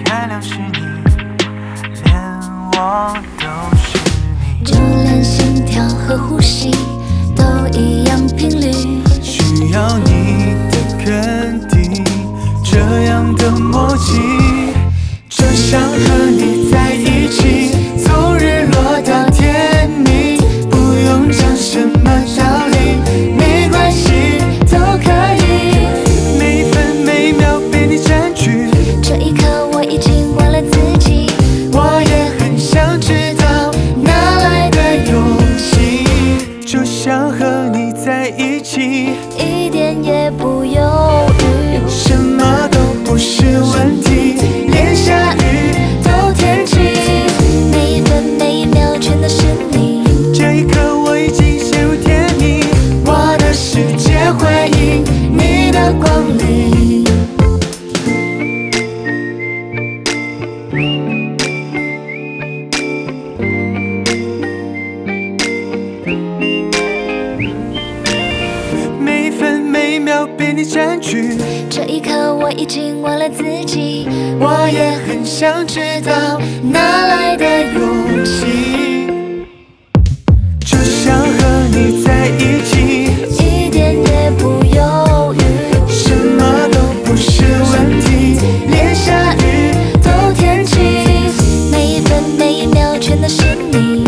月亮是你，连我都是你， 就连心跳和呼吸都一样频率， 需要你的肯定，这样的默契，就像和你在一起，从日落到天明，不用讲什么道理，没关系都可以，每分每秒被你占据， 这一刻我已经忘了自己， 我也很想知道哪来的勇气，就想和你在一起， 一点也不犹豫， 什么都不是问题，连下雨都天晴， 每一分每一秒全都是你， 这一刻我已经陷入甜蜜，我的世界回应你的光临。每分每秒被你占据， 这一刻我已经忘了自己， 我也很想知道哪来的勇气，就想和你在一起， 一点也不犹豫， 什么都不是问题，连下雨都天晴， 每一分每一秒全都是你。